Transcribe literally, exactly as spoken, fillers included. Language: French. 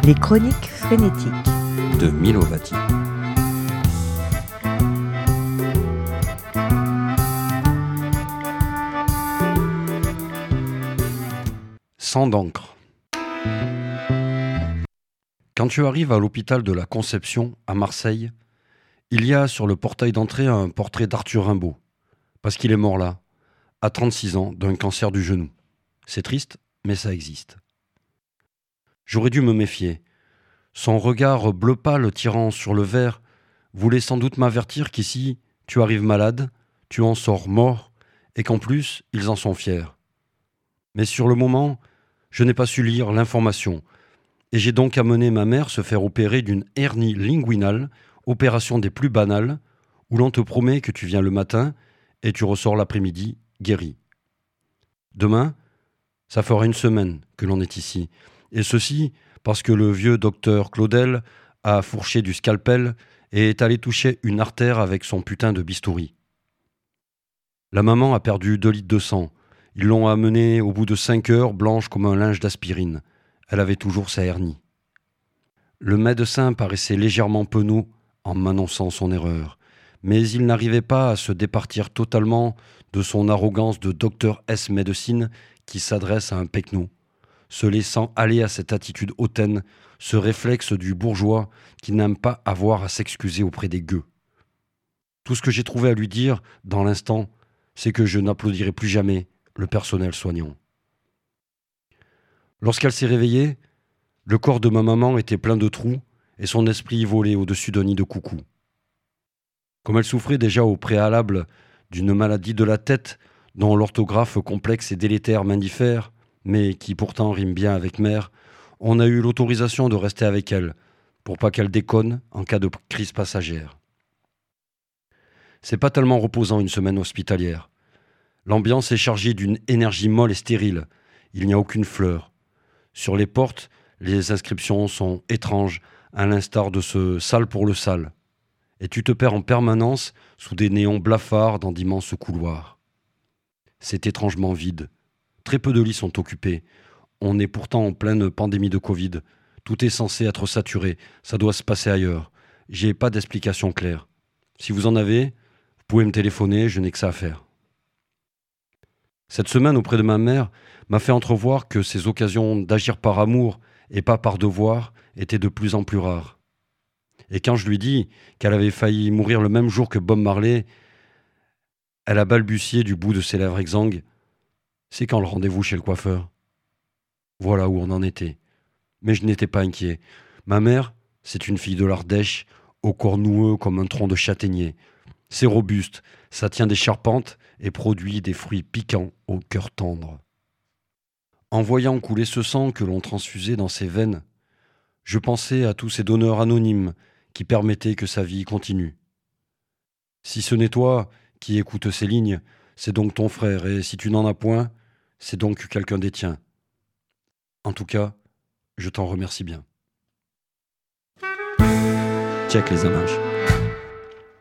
Les chroniques frénétiques de Milo Vati. Sang d'encre. Quand tu arrives à l'hôpital de la Conception, à Marseille, il y a sur le portail d'entrée un portrait d'Arthur Rimbaud, parce qu'il est mort là, à trente-six ans, d'un cancer du genou. C'est triste, mais ça existe. J'aurais dû me méfier. Son regard bleu pâle tirant sur le verre voulait sans doute m'avertir qu'ici, tu arrives malade, tu en sors mort, et qu'en plus, ils en sont fiers. Mais sur le moment, je n'ai pas su lire l'information, et j'ai donc amené ma mère se faire opérer d'une hernie linguinale, opération des plus banales, où l'on te promet que tu viens le matin et tu ressors l'après-midi guéri. Demain, ça fera une semaine que l'on est ici, et ceci parce que le vieux docteur Claudel a fourché du scalpel et est allé toucher une artère avec son putain de bistouri. La maman a perdu deux litres de sang. Ils l'ont amenée au bout de cinq heures, blanche comme un linge d'aspirine. Elle avait toujours sa hernie. Le médecin paraissait légèrement penaud en m'annonçant son erreur, mais il n'arrivait pas à se départir totalement de son arrogance de docteur S médecine qui s'adresse à un pecno, se laissant aller à cette attitude hautaine, ce réflexe du bourgeois qui n'aime pas avoir à s'excuser auprès des gueux. Tout ce que j'ai trouvé à lui dire dans l'instant, c'est que je n'applaudirai plus jamais le personnel soignant. Lorsqu'elle s'est réveillée, le corps de ma maman était plein de trous et son esprit volait au-dessus d'un nid de coucou. Comme elle souffrait déjà au préalable d'une maladie de la tête dont l'orthographe complexe et délétère m'indiffère, mais qui pourtant rime bien avec mère, on a eu l'autorisation de rester avec elle, pour pas qu'elle déconne en cas de crise passagère. C'est pas tellement reposant une semaine hospitalière. L'ambiance est chargée d'une énergie molle et stérile. Il n'y a aucune fleur. Sur les portes, les inscriptions sont étranges, à l'instar de ce sale pour le sale. Et tu te perds en permanence sous des néons blafards dans d'immenses couloirs. C'est étrangement vide. Très peu de lits sont occupés. On est pourtant en pleine pandémie de Covid. Tout est censé être saturé. Ça doit se passer ailleurs. J'ai pas d'explication claire. Si vous en avez, vous pouvez me téléphoner, je n'ai que ça à faire. Cette semaine auprès de ma mère m'a fait entrevoir que ces occasions d'agir par amour et pas par devoir étaient de plus en plus rares. Et quand je lui dis qu'elle avait failli mourir le même jour que Bob Marley, elle a balbutié du bout de ses lèvres exsangues. C'est quand le rendez-vous chez le coiffeur. Voilà où on en était. Mais je n'étais pas inquiet. Ma mère, c'est une fille de l'Ardèche, au corps noueux comme un tronc de châtaignier. C'est robuste, ça tient des charpentes et produit des fruits piquants au cœur tendre. En voyant couler ce sang que l'on transfusait dans ses veines, je pensais à tous ces donneurs anonymes qui permettaient que sa vie continue. Si ce n'est toi qui écoutes ces lignes, c'est donc ton frère, et si tu n'en as point, c'est donc quelqu'un des tiens. En tout cas, je t'en remercie bien. Check les images.